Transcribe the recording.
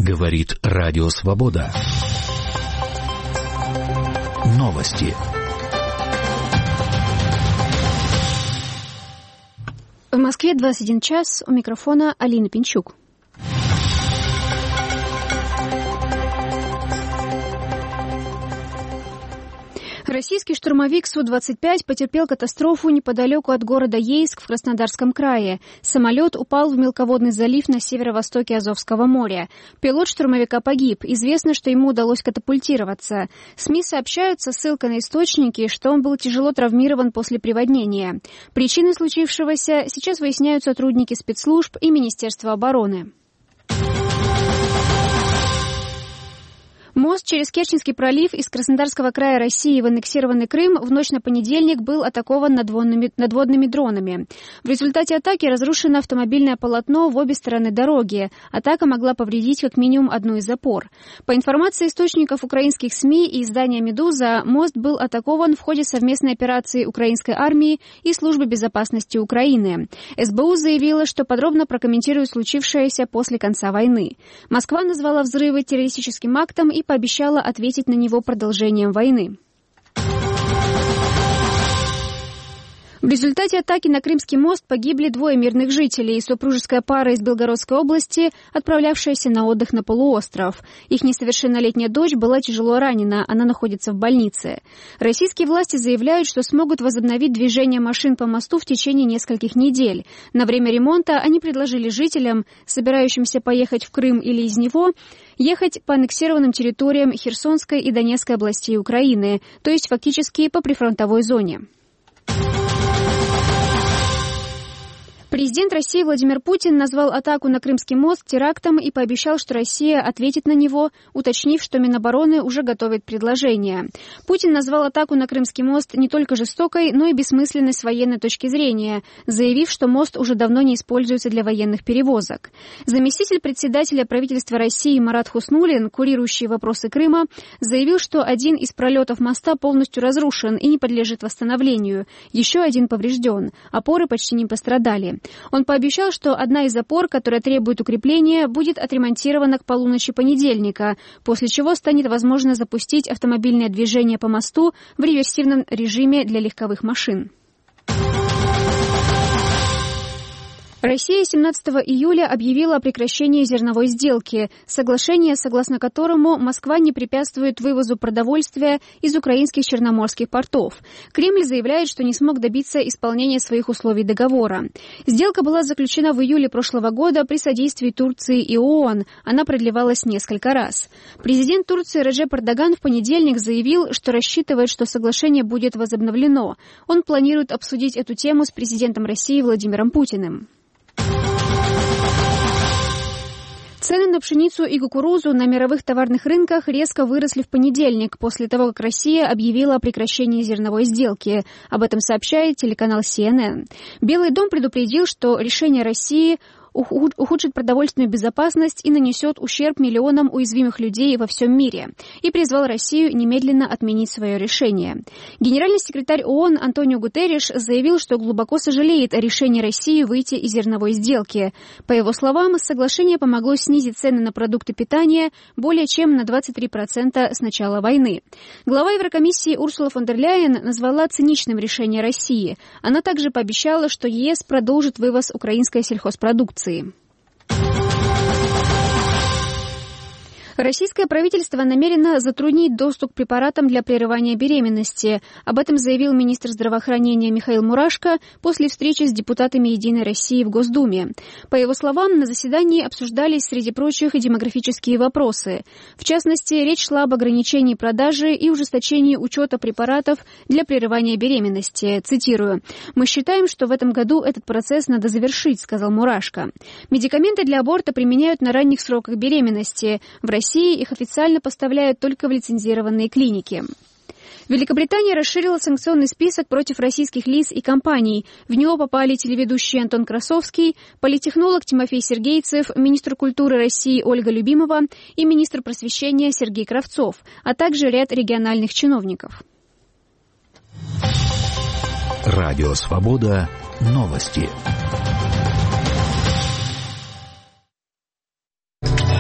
Говорит Радио Свобода. Новости. В Москве 21 час. У микрофона Алина Пинчук. Российский штурмовик Су-25 потерпел катастрофу неподалеку от города Ейск в Краснодарском крае. Самолет упал в мелководный залив на северо-востоке Азовского моря. Пилот штурмовика погиб. Известно, что ему удалось катапультироваться. СМИ сообщают со ссылкой на источники, что он был тяжело травмирован после приводнения. Причины случившегося сейчас выясняют сотрудники спецслужб и Министерства обороны. Мост через Керченский пролив из Краснодарского края России в аннексированный Крым в ночь на понедельник был атакован надводными дронами. В результате атаки разрушено автомобильное полотно в обе стороны дороги. Атака могла повредить как минимум одну из опор. По информации источников украинских СМИ и издания «Медуза», мост был атакован в ходе совместной операции украинской армии и Службы безопасности Украины. СБУ заявила, что подробно прокомментирует случившееся после конца войны. Москва назвала взрывы террористическим актом и пообещала ответить на него продолжением войны. В результате атаки на Крымский мост погибли 2 мирных жителей, супружеская пара из Белгородской области, отправлявшаяся на отдых на полуостров. Их несовершеннолетняя дочь была тяжело ранена, она находится в больнице. Российские власти заявляют, что смогут возобновить движение машин по мосту в течение нескольких недель. На время ремонта они предложили жителям, собирающимся поехать в Крым или из него, ехать по аннексированным территориям Херсонской и Донецкой областей Украины, то есть фактически по прифронтовой зоне. Президент России Владимир Путин назвал атаку на Крымский мост терактом и пообещал, что Россия ответит на него, уточнив, что Минобороны уже готовит предложение. Путин назвал атаку на Крымский мост не только жестокой, но и бессмысленной с военной точки зрения, заявив, что мост уже давно не используется для военных перевозок. Заместитель председателя правительства России Марат Хуснуллин, курирующий вопросы Крыма, заявил, что один из пролетов моста полностью разрушен и не подлежит восстановлению. Еще один поврежден. Опоры почти не пострадали. Он пообещал, что одна из опор, которая требует укрепления, будет отремонтирована к полуночи понедельника, после чего станет возможно запустить автомобильное движение по мосту в реверсивном режиме для легковых машин. Россия 17 июля объявила о прекращении зерновой сделки, соглашение, согласно которому Москва не препятствует вывозу продовольствия из украинских черноморских портов. Кремль заявляет, что не смог добиться исполнения своих условий договора. Сделка была заключена в июле прошлого года при содействии Турции и ООН. Она продлевалась несколько раз. Президент Турции Реджеп Эрдоган в понедельник заявил, что рассчитывает, что соглашение будет возобновлено. Он планирует обсудить эту тему с президентом России Владимиром Путиным. Цены на пшеницу и кукурузу на мировых товарных рынках резко выросли в понедельник, после того, как Россия объявила о прекращении зерновой сделки. Об этом сообщает телеканал CNN. Белый дом предупредил, что решение России ухудшит продовольственную безопасность и нанесет ущерб миллионам уязвимых людей во всем мире, и призвал Россию немедленно отменить свое решение. Генеральный секретарь ООН Антонио Гутерриш заявил, что глубоко сожалеет о решении России выйти из зерновой сделки. По его словам, соглашение помогло снизить цены на продукты питания более чем на 23% с начала войны. Глава Еврокомиссии Урсула фон дер Ляйен назвала циничным решение России. Она также пообещала, что ЕС продолжит вывоз украинской сельхозпродукции. Российское правительство намерено затруднить доступ к препаратам для прерывания беременности. Об этом заявил министр здравоохранения Михаил Мурашко после встречи с депутатами «Единой России» в Госдуме. По его словам, на заседании обсуждались, среди прочих, и демографические вопросы. В частности, речь шла об ограничении продажи и ужесточении учета препаратов для прерывания беременности. Цитирую: «Мы считаем, что в этом году этот процесс надо завершить», — сказал Мурашко. Медикаменты для аборта применяют на ранних сроках беременности. В России их официально поставляют только в лицензированные клиники. Великобритания расширила санкционный список против российских лиц и компаний. В него попали телеведущий Антон Красовский, политтехнолог Тимофей Сергейцев, министр культуры России Ольга Любимова и министр просвещения Сергей Кравцов, а также ряд региональных чиновников. Радио Свобода. Новости.